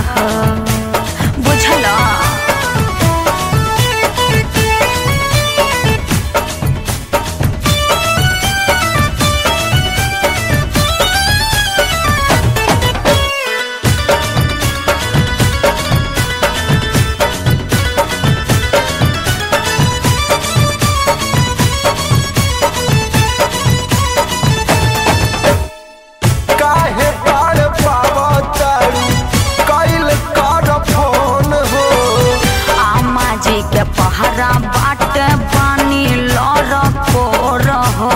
हो बुझला। पहरा बाट पानी लड़ को रहो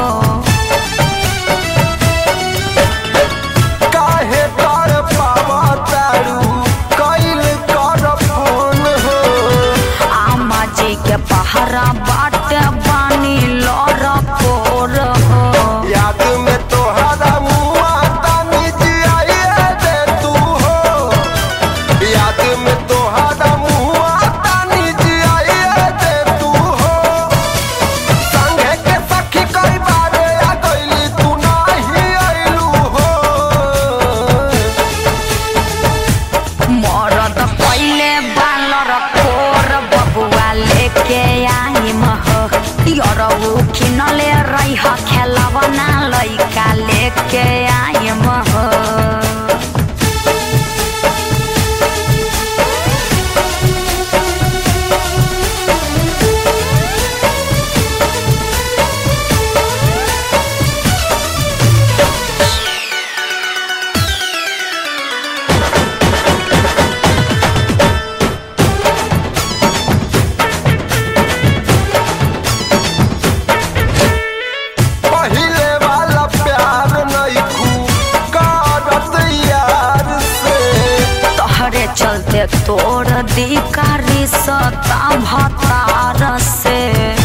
काहे कर पावा तारू कैल कर फोन हो। आमा जी के पहरा बाट पानी लड़ को रहो। याद में तोहरा मुआ तानी जियाए दे तू हो। याद में तोहरा मुआ तानी जियाए दे तू हो। संगे के सखी कई बारे आ गइली तू नाही आइलू हो। मरद पहले बालर कोर बबुआ लेके आइम हो। यरऊ किनले रही खेलवना लइका लेके आइम हो। पहिले वाला प्यार नइखू करत यार से। तोहरे चलते तोड़ दी कारी सता भतार से।